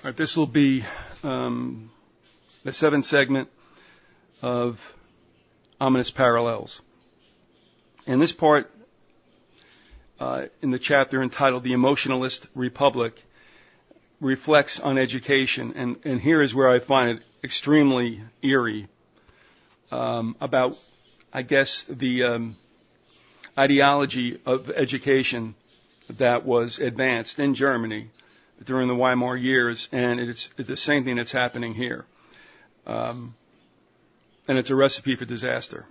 All right, this will be the seventh segment of Ominous Parallels. And this part in the chapter entitled The Emotionalist Republic reflects on education. And here is where I find it extremely eerie about, I guess, the ideology of education that was advanced in Germany during the Weimar years, and it's the same thing that's happening here. And it's a recipe for disaster.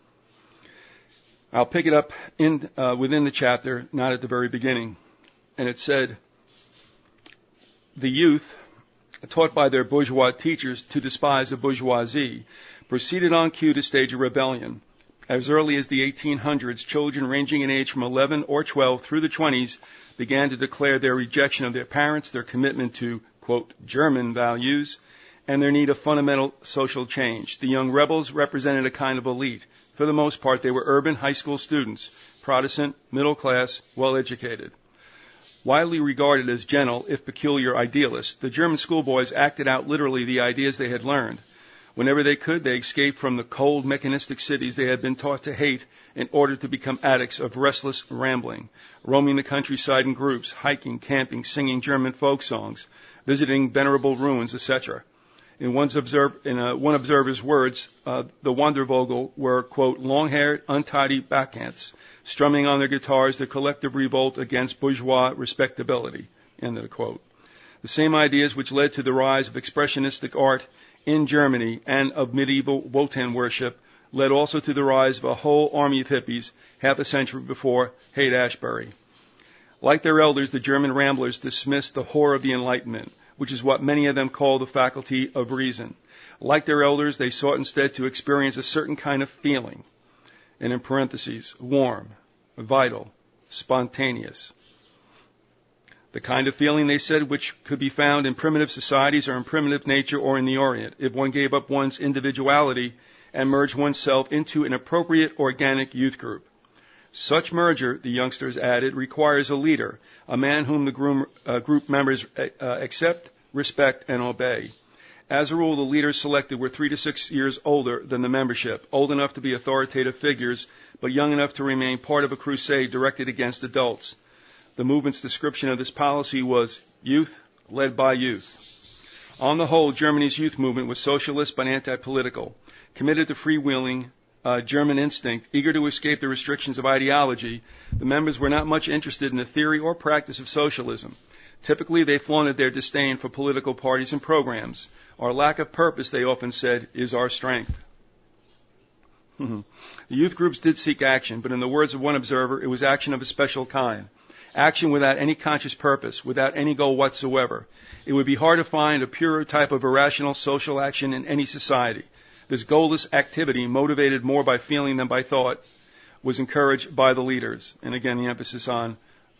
I'll pick it up within the chapter, not at the very beginning. And it said, the youth, taught by their bourgeois teachers to despise the bourgeoisie, proceeded on cue to stage a rebellion. As early as the 1800s, children ranging in age from 11 or 12 through the 20s began to declare their rejection of their parents, their commitment to, quote, German values, and their need of fundamental social change. The young rebels represented a kind of elite. For the most part, they were urban high school students, Protestant, middle class, well-educated. Widely regarded as gentle, if peculiar, idealists, the German schoolboys acted out literally the ideas they had learned. Whenever they could, they escaped from the cold, mechanistic cities they had been taught to hate in order to become addicts of restless rambling, roaming the countryside in groups, hiking, camping, singing German folk songs, visiting venerable ruins, etc. In one observer's words, the Wandervogel were, quote, long-haired, untidy bacchants, strumming on their guitars their collective revolt against bourgeois respectability, end of the quote. The same ideas which led to the rise of expressionistic art in Germany and of medieval Wotan worship led also to the rise of a whole army of hippies half a century before Haight-Ashbury. Like their elders, the German ramblers dismissed the horror of the Enlightenment, which is what many of them call the faculty of reason. Like their elders, they sought instead to experience a certain kind of feeling, and in parentheses, warm, vital, spontaneous. The kind of feeling, they said, which could be found in primitive societies or in primitive nature or in the Orient, if one gave up one's individuality and merged oneself into an appropriate organic youth group. Such merger, the youngsters added, requires a leader, a man whom the group members accept, respect, and obey. As a rule, the leaders selected were 3 to 6 years older than the membership, old enough to be authoritative figures, but young enough to remain part of a crusade directed against adults. The movement's description of this policy was youth led by youth. On the whole, Germany's youth movement was socialist but anti-political, committed to freewheeling German instinct, eager to escape the restrictions of ideology. The members were not much interested in the theory or practice of socialism. Typically, they flaunted their disdain for political parties and programs. Our lack of purpose, they often said, is our strength. The youth groups did seek action, but in the words of one observer, it was action of a special kind. Action without any conscious purpose, without any goal whatsoever. It would be hard to find a purer type of irrational social action in any society. This goalless activity, motivated more by feeling than by thought, was encouraged by the leaders. And again, the emphasis on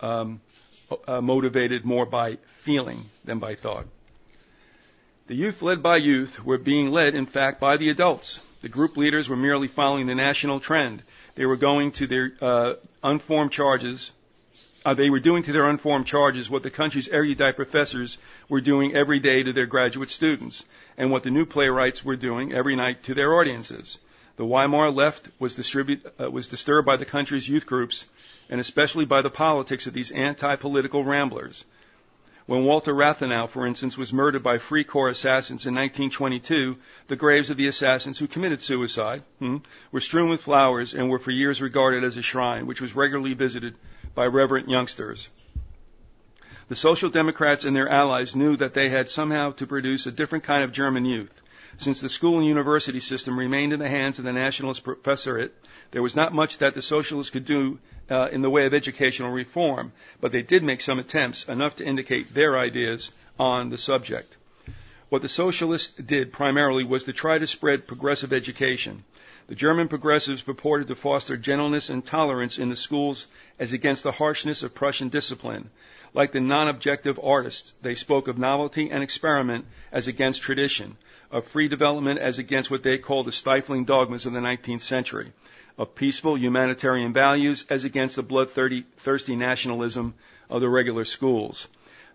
motivated more by feeling than by thought. The youth led by youth were being led, in fact, by the adults. The group leaders were merely following the national trend. They were going to their unformed charges. They were doing to their unformed charges what the country's erudite professors were doing every day to their graduate students, and what the new playwrights were doing every night to their audiences. The Weimar left was disturbed by the country's youth groups, and especially by the politics of these anti-political ramblers. When Walter Rathenau, for instance, was murdered by Free Corps assassins in 1922, the graves of the assassins who committed suicide were strewn with flowers and were for years regarded as a shrine, which was regularly visited by reverent youngsters. The Social Democrats and their allies knew that they had somehow to produce a different kind of German youth. Since the school and university system remained in the hands of the nationalist professorate, there was not much that the socialists could do in the way of educational reform, but they did make some attempts, enough to indicate their ideas on the subject. What the socialists did primarily was to try to spread progressive education. The German progressives purported to foster gentleness and tolerance in the schools as against the harshness of Prussian discipline. Like the non-objective artists, they spoke of novelty and experiment as against tradition, of free development as against what they called the stifling dogmas of the 19th century, of peaceful humanitarian values as against the bloodthirsty nationalism of the regular schools.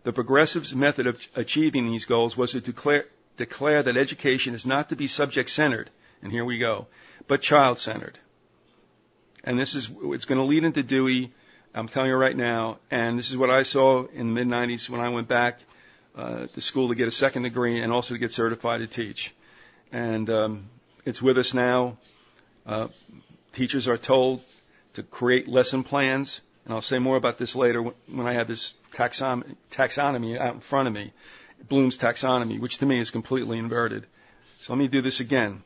The progressives' method of achieving these goals was to declare that education is not to be subject-centered, and here we go, but child-centered. And it's going to lead into Dewey, I'm telling you right now, and this is what I saw in the mid-90s when I went back to school to get a second degree and also to get certified to teach. And it's with us now. Teachers are told to create lesson plans, and I'll say more about this later when I have this taxonomy out in front of me, Bloom's taxonomy, which to me is completely inverted. So let me do this again.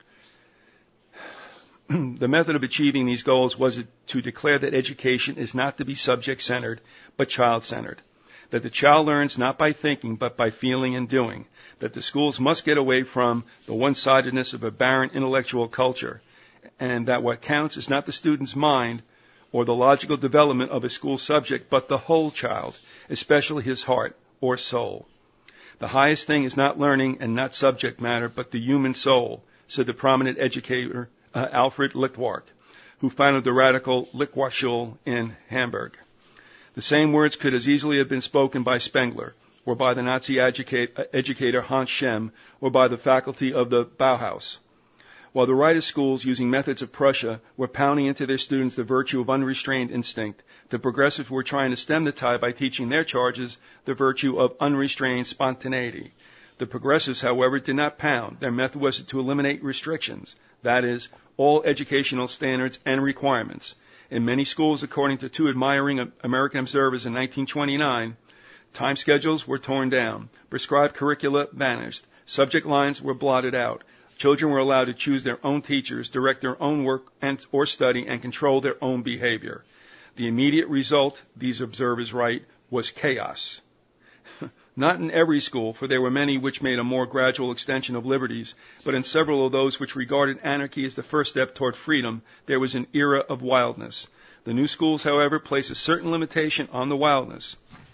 The method of achieving these goals was to declare that education is not to be subject-centered, but child-centered. That the child learns not by thinking, but by feeling and doing. That the schools must get away from the one-sidedness of a barren intellectual culture. And that what counts is not the student's mind or the logical development of a school subject, but the whole child, especially his heart or soul. The highest thing is not learning and not subject matter, but the human soul, said the prominent educator Alfred Lichtwark, who founded the radical Lichtwarkschule in Hamburg. The same words could as easily have been spoken by Spengler, or by the Nazi educator Hans Schem, or by the faculty of the Bauhaus. While the rightist schools, using methods of Prussia, were pounding into their students the virtue of unrestrained instinct, the progressives were trying to stem the tide by teaching their charges the virtue of unrestrained spontaneity. The progressives, however, did not pound. Their method was to eliminate restrictions, that is, all educational standards and requirements. In many schools, according to two admiring American observers in 1929, time schedules were torn down, prescribed curricula vanished, subject lines were blotted out, children were allowed to choose their own teachers, direct their own work or study, and control their own behavior. The immediate result, these observers write, was chaos. Not in every school, for there were many which made a more gradual extension of liberties, but in several of those which regarded anarchy as the first step toward freedom, there was an era of wildness. The new schools, however, place a certain limitation on the wildness.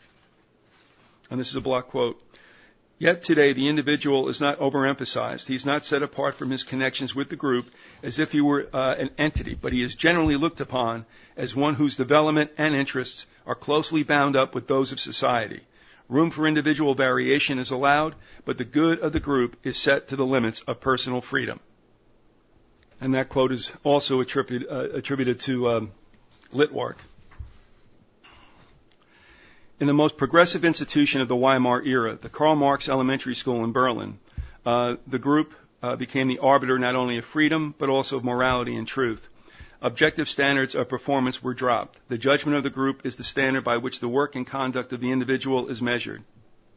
And this is a block quote. Yet today the individual is not overemphasized. He is not set apart from his connections with the group as if he were an entity, but he is generally looked upon as one whose development and interests are closely bound up with those of society. Room for individual variation is allowed, but the good of the group is set to the limits of personal freedom. And that quote is also attributed to Lichtwark. In the most progressive institution of the Weimar era, the Karl Marx Elementary School in Berlin, the group became the arbiter not only of freedom, but also of morality and truth. Objective standards of performance were dropped. The judgment of the group is the standard by which the work and conduct of the individual is measured.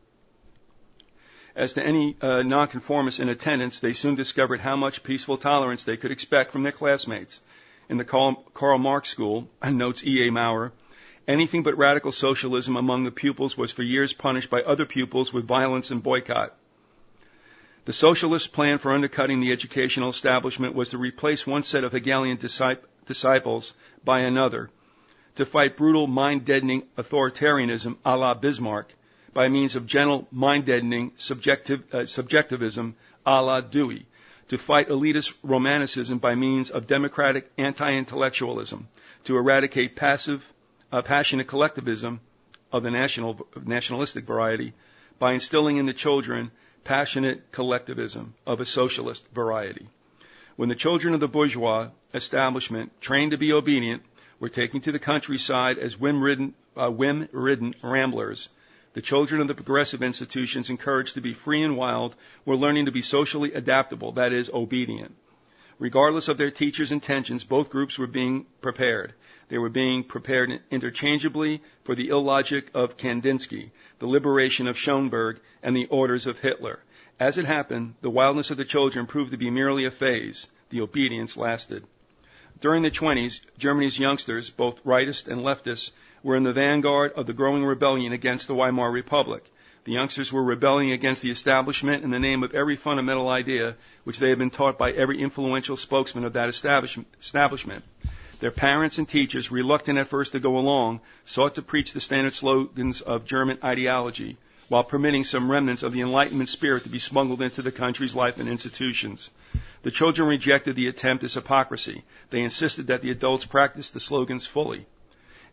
As to any nonconformists in attendance, they soon discovered how much peaceful tolerance they could expect from their classmates. In the Karl Marx School, notes E.A. Maurer, anything but radical socialism among the pupils was for years punished by other pupils with violence and boycott. The socialist plan for undercutting the educational establishment was to replace one set of Hegelian disciples by another, to fight brutal mind-deadening authoritarianism a la Bismarck by means of gentle mind-deadening subjectivism a la Dewey, to fight elitist romanticism by means of democratic anti-intellectualism, to eradicate passionate collectivism of the nationalistic variety by instilling in the children passionate collectivism of a socialist variety. When the children of the bourgeois establishment, trained to be obedient, were taken to the countryside as whim-ridden ramblers, the children of the progressive institutions, encouraged to be free and wild, were learning to be socially adaptable, that is, obedient. Regardless of their teachers' intentions, both groups were being prepared. They were being prepared interchangeably for the illogic of Kandinsky, the liberation of Schoenberg, and the orders of Hitler. As it happened, the wildness of the children proved to be merely a phase. The obedience lasted. During the 1920s, Germany's youngsters, both rightist and leftist, were in the vanguard of the growing rebellion against the Weimar Republic. The youngsters were rebelling against the establishment in the name of every fundamental idea which they had been taught by every influential spokesman of that establishment. Their parents and teachers, reluctant at first to go along, sought to preach the standard slogans of German ideology, while permitting some remnants of the Enlightenment spirit to be smuggled into the country's life and institutions. The children rejected the attempt as hypocrisy. They insisted that the adults practice the slogans fully.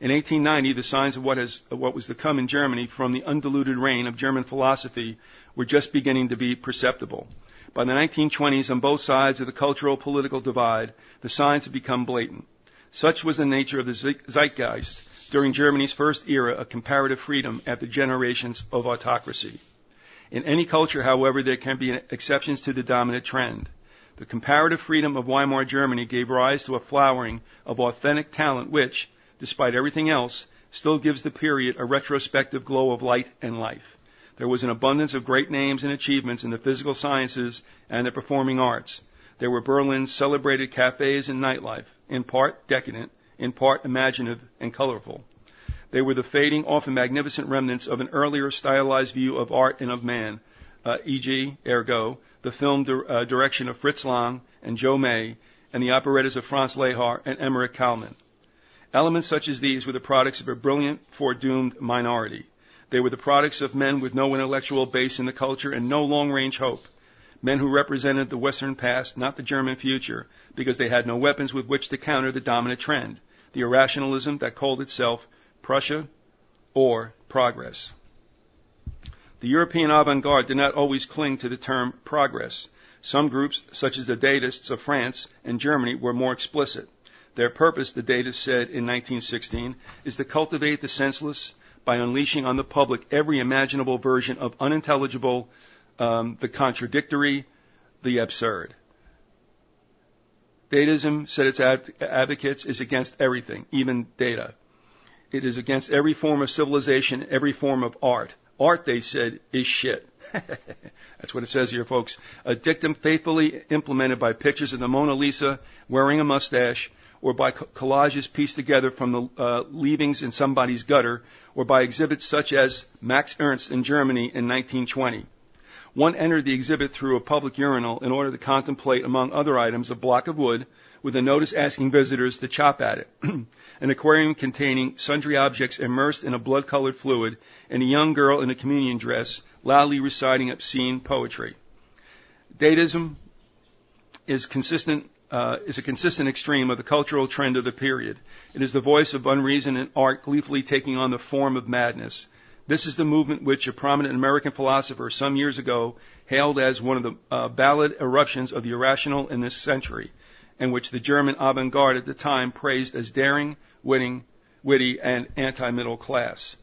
In 1890, the signs of what was to come in Germany from the undiluted reign of German philosophy were just beginning to be perceptible. By the 1920s, on both sides of the cultural-political divide, the signs had become blatant. Such was the nature of the zeitgeist during Germany's first era of comparative freedom after generations of autocracy. In any culture, however, there can be exceptions to the dominant trend. The comparative freedom of Weimar Germany gave rise to a flowering of authentic talent which, despite everything else, still gives the period a retrospective glow of light and life. There was an abundance of great names and achievements in the physical sciences and the performing arts. There were Berlin's celebrated cafes and nightlife, in part decadent, in part imaginative and colorful. They were the fading, often magnificent remnants of an earlier stylized view of art and of man, e.g., ergo, the film direction of Fritz Lang and Joe May, and the operettas of Franz Lehar and Emmerich Kalman. Elements such as these were the products of a brilliant, foredoomed minority. They were the products of men with no intellectual base in the culture and no long-range hope. Men who represented the Western past, not the German future, because they had no weapons with which to counter the dominant trend, the irrationalism that called itself Prussia or progress. The European avant-garde did not always cling to the term progress. Some groups, such as the Dadists of France and Germany, were more explicit. Their purpose, the Dadists said in 1916, is to cultivate the senseless by unleashing on the public every imaginable version of unintelligible, the contradictory, the absurd. Dadaism, said its advocates, is against everything, even data. It is against every form of civilization, every form of art. Art, they said, is shit. That's what it says here, folks. A dictum faithfully implemented by pictures of the Mona Lisa wearing a mustache, or by collages pieced together from the leavings in somebody's gutter, or by exhibits such as Max Ernst in Germany in 1920. One entered the exhibit through a public urinal in order to contemplate, among other items, a block of wood with a notice asking visitors to chop at it, an aquarium containing sundry objects immersed in a blood-colored fluid, and a young girl in a communion dress loudly reciting obscene poetry. Dadaism is a consistent extreme of the cultural trend of the period. It is the voice of unreason and art gleefully taking on the form of madness. This is the movement which a prominent American philosopher some years ago hailed as one of the ballad eruptions of the irrational in this century, and which the German avant-garde at the time praised as daring, witty, and anti-middle class.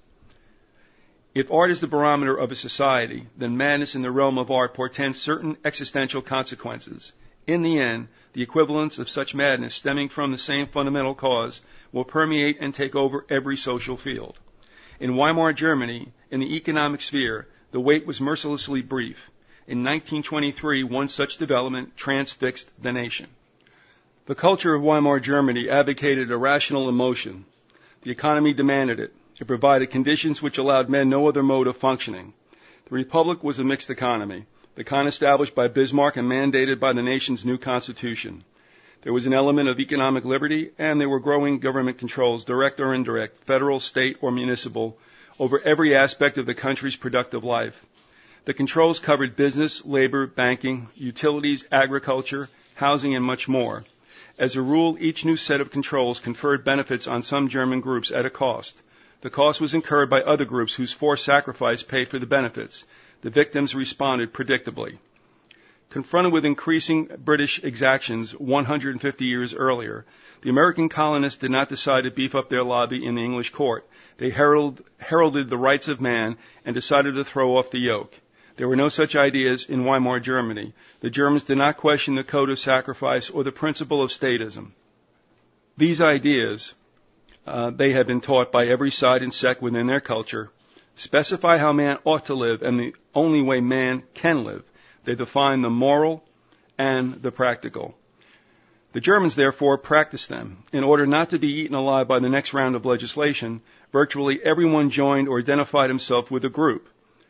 If art is the barometer of a society, then madness in the realm of art portends certain existential consequences. In the end, the equivalence of such madness stemming from the same fundamental cause will permeate and take over every social field. In Weimar Germany, in the economic sphere, the wait was mercilessly brief. In 1923, one such development transfixed the nation. The culture of Weimar Germany advocated a rational emotion. The economy demanded it. It provided conditions which allowed men no other mode of functioning. The Republic was a mixed economy, the kind established by Bismarck and mandated by the nation's new constitution. There was an element of economic liberty, and there were growing government controls, direct or indirect, federal, state, or municipal, over every aspect of the country's productive life. The controls covered business, labor, banking, utilities, agriculture, housing, and much more. As a rule, each new set of controls conferred benefits on some German groups at a cost. The cost was incurred by other groups whose forced sacrifice paid for the benefits. The victims responded predictably. Confronted with increasing British exactions 150 years earlier, the American colonists did not decide to beef up their lobby in the English court. They heralded the rights of man and decided to throw off the yoke. There were no such ideas in Weimar Germany. The Germans did not question the code of sacrifice or the principle of statism. These ideas, they had been taught by every side and sect within their culture, specify how man ought to live and the only way man can live. They define the moral and the practical. The Germans, therefore, practiced them. In order not to be eaten alive by the next round of legislation, virtually everyone joined or identified himself with a group,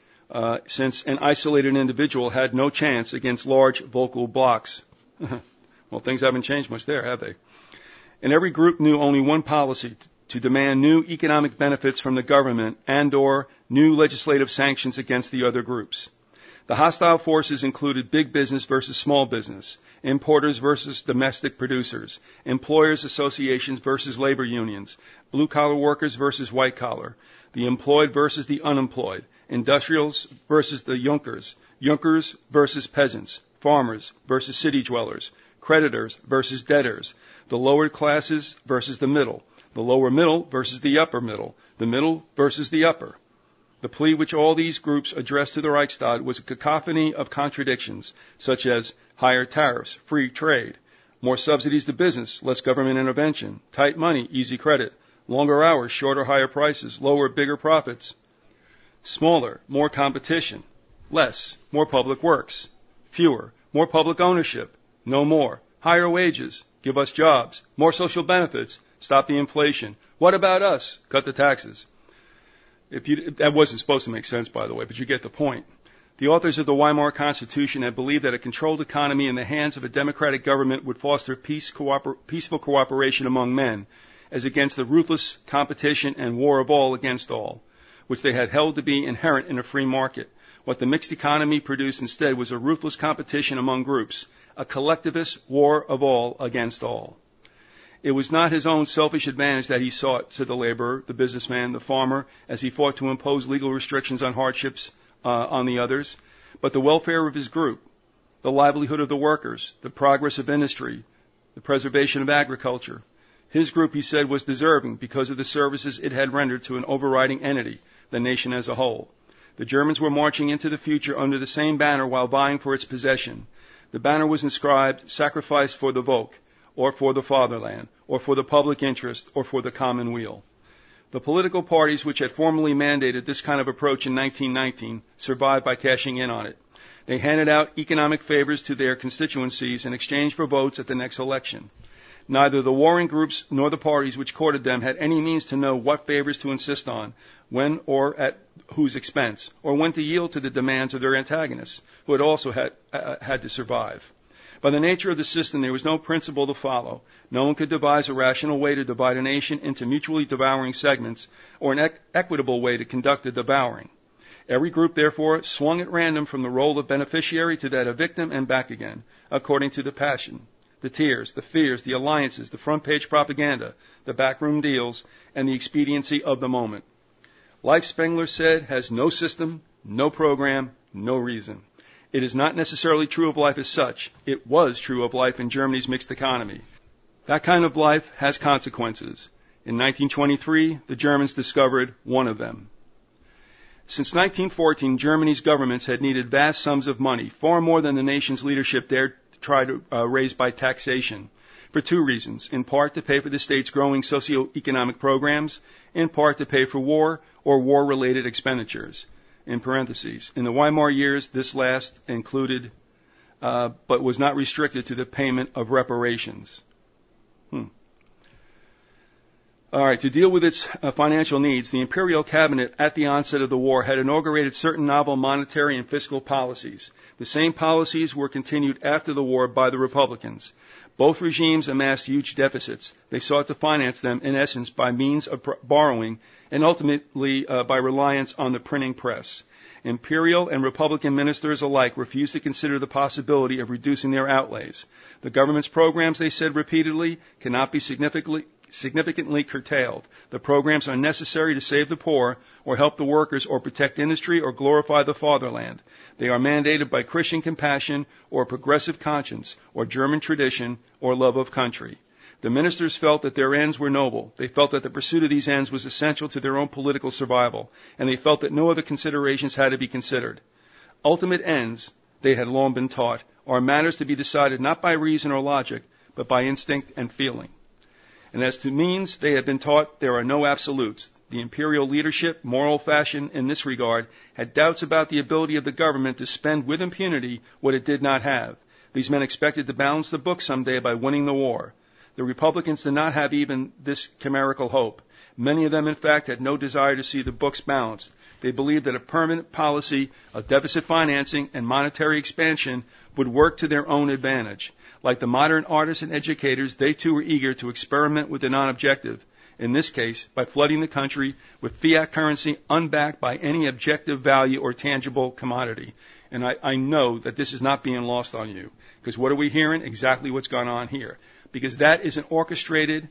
since an isolated individual had no chance against large vocal blocks. Well, things haven't changed much there, have they? And every group knew only one policy, to demand new economic benefits from the government and or new legislative sanctions against the other groups. The hostile forces included big business versus small business, importers versus domestic producers, employers' associations versus labor unions, blue-collar workers versus white-collar, the employed versus the unemployed, industrials versus the Junkers, Junkers versus peasants, farmers versus city dwellers, creditors versus debtors, the lower classes versus the lower middle versus the middle versus the upper. The plea which all these groups addressed to the Reichstag was a cacophony of contradictions, such as higher tariffs, free trade, more subsidies to business, less government intervention, tight money, easy credit, longer hours, shorter, higher prices, lower, bigger profits, smaller, more competition, less, more public works, fewer, more public ownership, no more, higher wages, give us jobs, more social benefits, stop the inflation. What about us? Cut the taxes. That wasn't supposed to make sense, by the way, but you get the point. The authors of the Weimar Constitution had believed that a controlled economy in the hands of a democratic government would foster peaceful cooperation among men, as against the ruthless competition and war of all against all, which they had held to be inherent in a free market. What the mixed economy produced instead was a ruthless competition among groups, a collectivist war of all against all. It was not his own selfish advantage that he sought, said the laborer, the businessman, the farmer, as he fought to impose legal restrictions on hardships on the others, but the welfare of his group, the livelihood of the workers, the progress of industry, the preservation of agriculture. His group, he said, was deserving because of the services it had rendered to an overriding entity, the nation as a whole. The Germans were marching into the future under the same banner while vying for its possession. The banner was inscribed, sacrifice for the Volk, or for the fatherland, or for the public interest, or for the common weal. The political parties which had formally mandated this kind of approach in 1919 survived by cashing in on it. They handed out economic favors to their constituencies in exchange for votes at the next election. Neither the warring groups nor the parties which courted them had any means to know what favors to insist on, when or at whose expense, or when to yield to the demands of their antagonists, who had also had to survive. By the nature of the system, there was no principle to follow. No one could devise a rational way to divide a nation into mutually devouring segments, or an equitable way to conduct the devouring. Every group, therefore, swung at random from the role of beneficiary to that of victim and back again, according to the passion, the tears, the fears, the alliances, the front-page propaganda, the backroom deals, and the expediency of the moment. Life, Spengler said, has no system, no program, no reason. It is not necessarily true of life as such. It was true of life in Germany's mixed economy. That kind of life has consequences. In 1923, the Germans discovered one of them. Since 1914, Germany's governments had needed vast sums of money, far more than the nation's leadership dared to try to raise by taxation, for two reasons. In part, to pay for the state's growing socio-economic programs, in part, to pay for war or war-related expenditures. In parentheses. In the Weimar years, this last included, but was not restricted to the payment of reparations. All right, to deal with its financial needs, the Imperial Cabinet at the onset of the war had inaugurated certain novel monetary and fiscal policies. The same policies were continued after the war by the Republicans. Both regimes amassed huge deficits. They sought to finance them, in essence, by means of borrowing and ultimately by reliance on the printing press. Imperial and Republican ministers alike refused to consider the possibility of reducing their outlays. The government's programs, they said repeatedly, cannot be significantly curtailed. The programs are necessary to save the poor or help the workers or protect industry or glorify the fatherland. They are mandated by Christian compassion or progressive conscience or German tradition or love of country. The ministers felt that their ends were noble. They felt that the pursuit of these ends was essential to their own political survival, and they felt that no other considerations had to be considered. Ultimate ends, they had long been taught, are matters to be decided not by reason or logic, but by instinct and feeling. And as to means, they had been taught there are no absolutes. The imperial leadership, more old-fashioned in this regard, had doubts about the ability of the government to spend with impunity what it did not have. These men expected to balance the books someday by winning the war. The Republicans did not have even this chimerical hope. Many of them, in fact, had no desire to see the books balanced. They believed that a permanent policy of deficit financing and monetary expansion would work to their own advantage. Like the modern artists and educators, they too were eager to experiment with the non-objective. in this case, by flooding the country with fiat currency unbacked by any objective value or tangible commodity. And I know that this is not being lost on you. Because what are we hearing? Exactly what's gone on here. Because that is an orchestrated,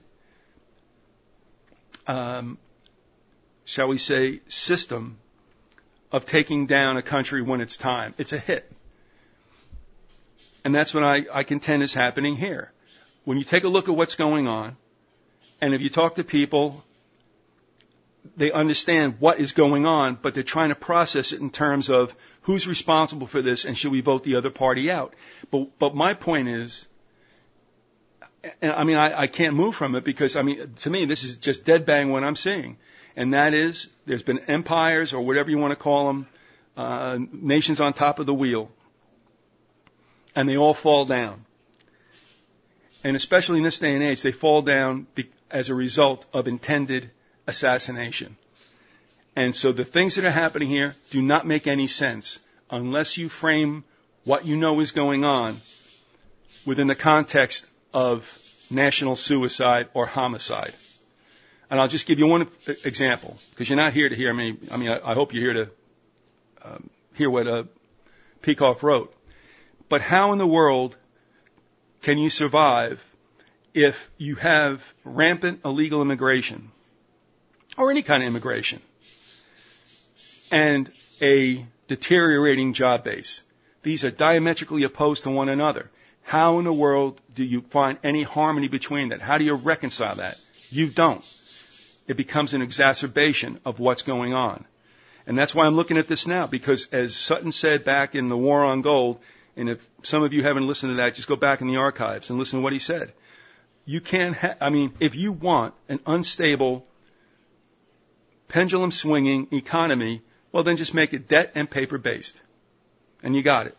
shall we say, system of taking down a country when it's time. It's a hit. And that's what I contend is happening here. When you take a look at what's going on, and if you talk to people, they understand what is going on, but they're trying to process it in terms of who's responsible for this and should we vote the other party out. But my point is, and I mean, I can't move from it because, I mean, to me, this is just dead bang what I'm seeing. And that is, there's been empires or whatever you want to call them, nations on top of the wheel. And they all fall down. And especially in this day and age, they fall down as a result of intended assassination. And so the things that are happening here do not make any sense unless you frame what you know is going on within the context of national suicide or homicide. And I'll just give you one example, because you're not here to hear me. I mean, I hope you're here to hear what Peikoff wrote. But how in the world can you survive if you have rampant illegal immigration, or any kind of immigration, and a deteriorating job base? These are diametrically opposed to one another. How in the world do you find any harmony between that? How do you reconcile that? You don't. It becomes an exacerbation of what's going on. And that's why I'm looking at this now, because as Sutton said back in The War on Gold, and if some of you haven't listened to that, just go back in the archives and listen to what he said. You can't if you want an unstable, pendulum swinging economy, well then just make it debt and paper based. And you got it.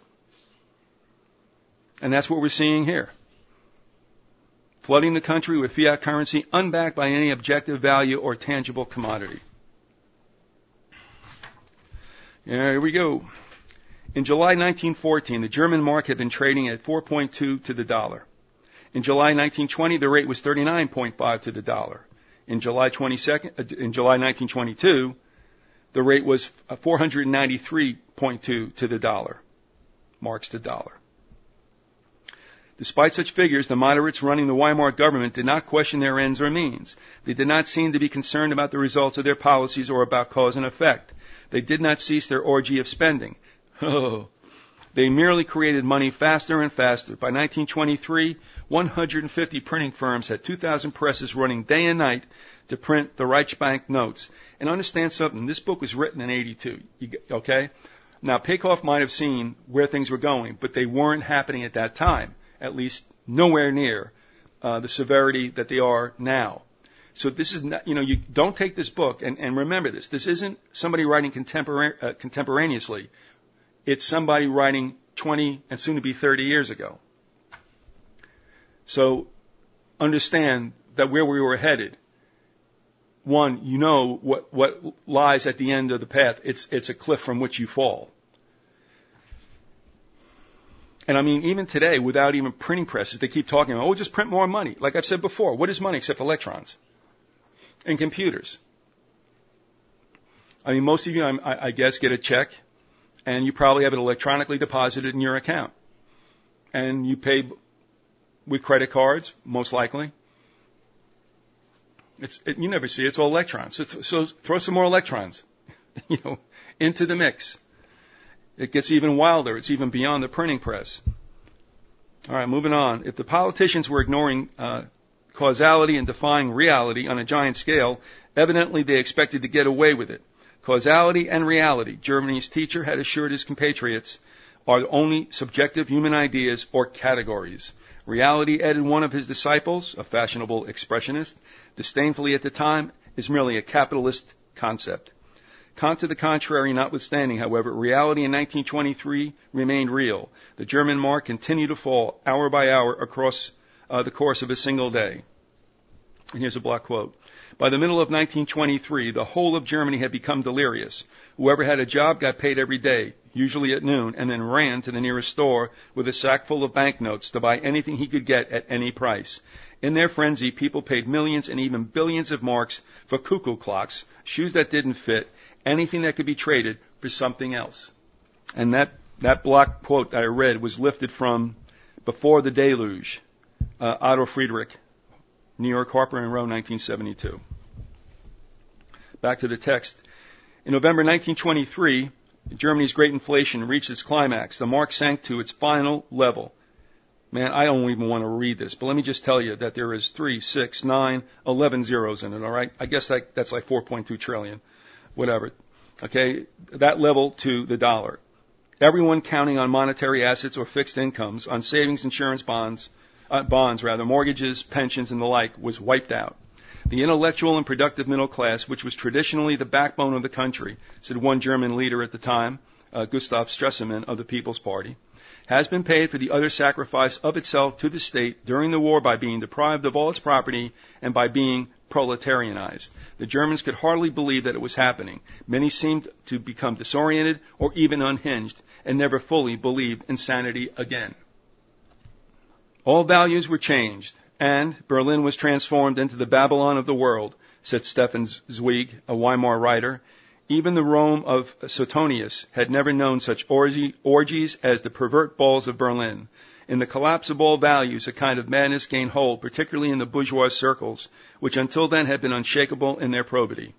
And that's what we're seeing here. Flooding the country with fiat currency unbacked by any objective value or tangible commodity. Here we go. In July 1914, the German mark had been trading at 4.2 to the dollar. In July 1920, the rate was 39.5 to the dollar. In July 1922, the rate was 493.2 to the dollar. Marks to dollar. Despite such figures, the moderates running the Weimar government did not question their ends or means. They did not seem to be concerned about the results of their policies or about cause and effect. They did not cease their orgy of spending. Oh, they merely created money faster and faster. By 1923, 150 printing firms had 2,000 presses running day and night to print the Reichsbank notes. And understand something, this book was written in 82, okay? Now, Peikoff might have seen where things were going, but they weren't happening at that time, at least nowhere near the severity that they are now. So this is not, you don't take this book, and remember this, this isn't somebody writing contemporaneously. It's somebody writing 20 and soon to be 30 years ago. So understand that where we were headed, one, you know what lies at the end of the path. It's a cliff from which you fall. And I mean, even today, without even printing presses, they keep talking about, just print more money. Like I've said before, what is money except electrons and computers? I mean, most of you, I guess, get a check, and you probably have it electronically deposited in your account. And you pay with credit cards, most likely. You never see it. It's all electrons. So throw some more electrons, into the mix. It gets even wilder. It's even beyond the printing press. All right, moving on. If the politicians were ignoring causality and defying reality on a giant scale, evidently they expected to get away with it. Causality and reality, Germany's teacher had assured his compatriots, are only subjective human ideas or categories. Reality, added one of his disciples, a fashionable expressionist, disdainfully at the time, is merely a capitalist concept. Kant to the contrary notwithstanding, however, reality in 1923 remained real. The German mark continued to fall hour by hour across the course of a single day. And here's a block quote. By the middle of 1923, the whole of Germany had become delirious. Whoever had a job got paid every day, usually at noon, and then ran to the nearest store with a sack full of banknotes to buy anything he could get at any price. In their frenzy, people paid millions and even billions of marks for cuckoo clocks, shoes that didn't fit, anything that could be traded for something else. And that block quote that I read was lifted from Before the Deluge, Otto Friedrich, New York, Harper and Row, 1972. Back to the text. In November 1923, Germany's great inflation reached its climax. The mark sank to its final level. Man, I don't even want to read this, but let me just tell you that there is 3, 6, 9, 11 zeros in it, all right? I guess that's like 4.2 trillion, whatever. Okay, that level to the dollar. Everyone counting on monetary assets or fixed incomes, on savings, insurance bonds, mortgages, pensions, and the like, was wiped out. The intellectual and productive middle class, which was traditionally the backbone of the country, said one German leader at the time, Gustav Stresemann of the People's Party, has been paid for the utter sacrifice of itself to the state during the war by being deprived of all its property and by being proletarianized. The Germans could hardly believe that it was happening. Many seemed to become disoriented or even unhinged and never fully believed in sanity again. All values were changed, and Berlin was transformed into the Babylon of the world, said Stefan Zweig, a Weimar writer. Even the Rome of Suetonius had never known such orgies as the pervert balls of Berlin. In the collapse of all values, a kind of madness gained hold, particularly in the bourgeois circles, which until then had been unshakable in their probity.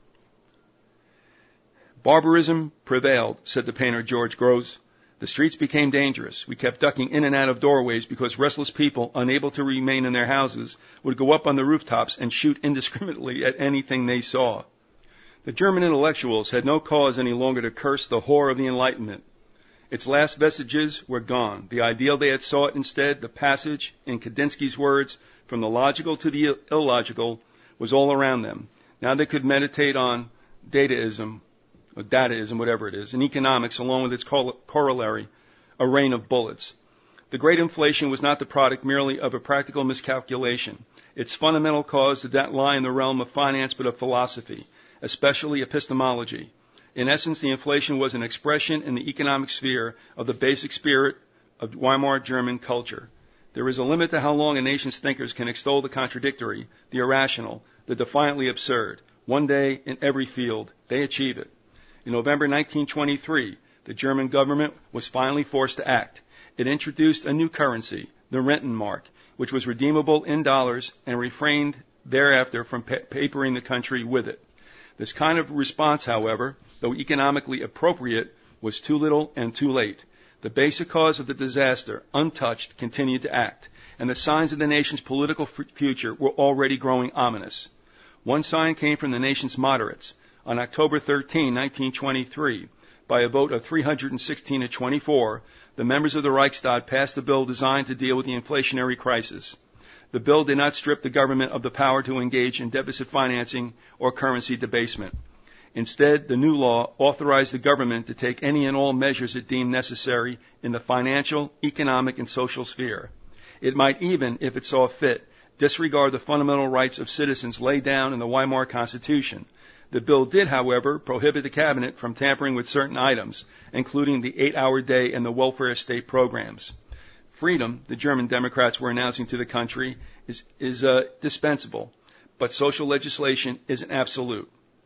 Barbarism prevailed, said the painter George Grosz. The streets became dangerous. We kept ducking in and out of doorways because restless people, unable to remain in their houses, would go up on the rooftops and shoot indiscriminately at anything they saw. The German intellectuals had no cause any longer to curse the whore of the Enlightenment. Its last vestiges were gone. The ideal they had sought instead, the passage, in Kandinsky's words, from the logical to the illogical, was all around them. Now they could meditate on dataism, or dataism, whatever it is, and economics, along with its corollary, a rain of bullets. The great inflation was not the product merely of a practical miscalculation. Its fundamental cause did not lie in the realm of finance but of philosophy, especially epistemology. In essence, the inflation was an expression in the economic sphere of the basic spirit of Weimar German culture. There is a limit to how long a nation's thinkers can extol the contradictory, the irrational, the defiantly absurd. One day, in every field, they achieve it. In November 1923, the German government was finally forced to act. It introduced a new currency, the Rentenmark, which was redeemable in dollars and refrained thereafter from papering the country with it. This kind of response, however, though economically appropriate, was too little and too late. The basic cause of the disaster, untouched, continued to act, and the signs of the nation's political future were already growing ominous. One sign came from the nation's moderates. On October 13, 1923, by a vote of 316 to 24, the members of the Reichstag passed a bill designed to deal with the inflationary crisis. The bill did not strip the government of the power to engage in deficit financing or currency debasement. Instead, the new law authorized the government to take any and all measures it deemed necessary in the financial, economic, and social sphere. It might even, if it saw fit, disregard the fundamental rights of citizens laid down in the Weimar Constitution. The bill did, however, prohibit the cabinet from tampering with certain items, including the 8-hour day and the welfare state programs. Freedom, the German Democrats were announcing to the country, is dispensable, but social legislation isn't absolute.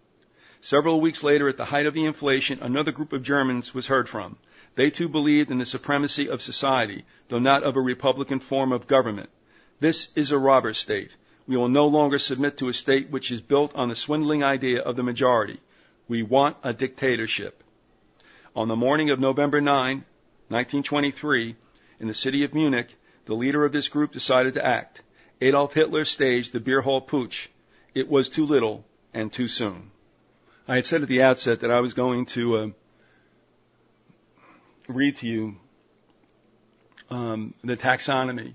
Several weeks later, at the height of the inflation, another group of Germans was heard from. They too believed in the supremacy of society, though not of a republican form of government. This is a robber state. We will no longer submit to a state which is built on the swindling idea of the majority. We want a dictatorship. On the morning of November 9, 1923, in the city of Munich, the leader of this group decided to act. Adolf Hitler staged the beer hall putsch. It was too little and too soon. I had said at the outset that I was going to read to you the taxonomy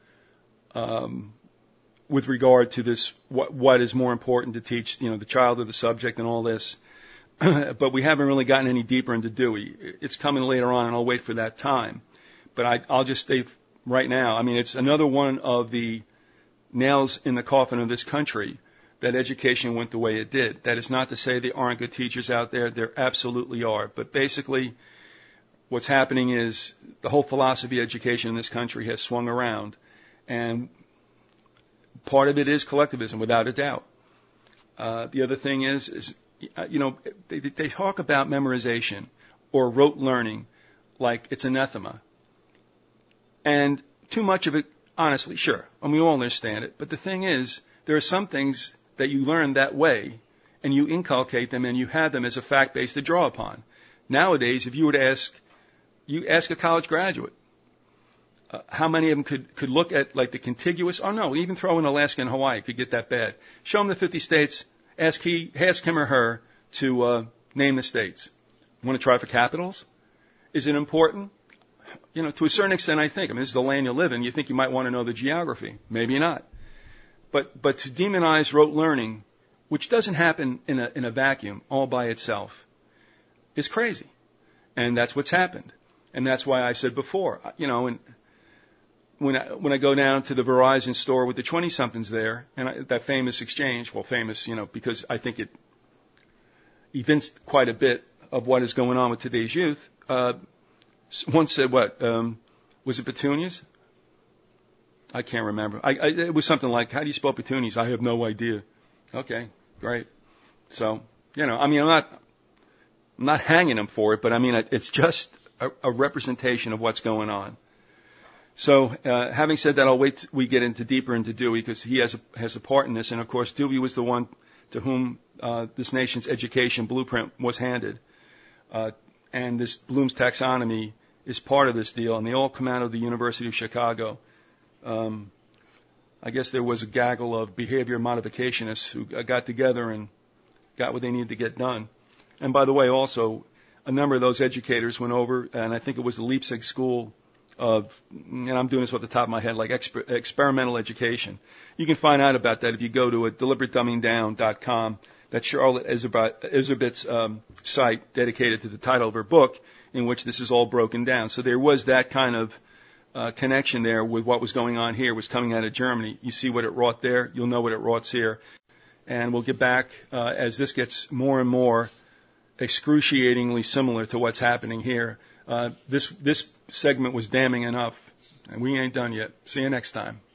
with regard to this, what is more important to teach, the child or the subject and all this. But we haven't really gotten any deeper into Dewey. It's coming later on, and I'll wait for that time. But I'll just state right now, it's another one of the nails in the coffin of this country that education went the way it did. That is not to say there aren't good teachers out there. There absolutely are. But basically, what's happening is the whole philosophy of education in this country has swung around. And part of it is collectivism, without a doubt. The other thing is they talk about memorization or rote learning like it's anathema. And too much of it, honestly, sure, and we all understand it. But the thing is, there are some things that you learn that way, and you inculcate them, and you have them as a fact base to draw upon. Nowadays, if you were to ask a college graduate, how many of them could look at like the contiguous, even throw in Alaska and Hawaii, could get that bad. Show them the 50 states, ask him or her to name the states. Want to try for capitals? Is it important? To a certain extent, I think. This is the land you live in. You think you might want to know the geography. Maybe not. But to demonize rote learning, which doesn't happen in a vacuum all by itself, is crazy. And that's what's happened. And that's why I said before, and when I go down to the Verizon store with the 20-somethings there, and that famous exchange, famous, because I think it evinced quite a bit of what is going on with today's youth. One said, was it petunias? I can't remember. It was something like, how do you spell petunias? I have no idea. Okay, great. So, I'm not hanging him for it, but it's just a representation of what's going on. So, having said that, I'll wait till we get deeper into Dewey, because he has a part in this, and of course Dewey was the one to whom this nation's education blueprint was handed. And this Bloom's taxonomy is part of this deal, and they all come out of the University of Chicago. I guess there was a gaggle of behavior modificationists who got together and got what they needed to get done. And by the way, also, a number of those educators went over, and I think it was the Leipzig School of, and I'm doing this off the top of my head, like experimental education. You can find out about that if you go to deliberatedumbingdown.com. That's Charlotte Iserbyt's site dedicated to the title of her book, in which this is all broken down. So there was that kind of connection there with what was going on here, was coming out of Germany. You see what it wrought there, you'll know what it wrought here. And we'll get back as this gets more and more excruciatingly similar to what's happening here. This segment was damning enough, and we ain't done yet. See you next time.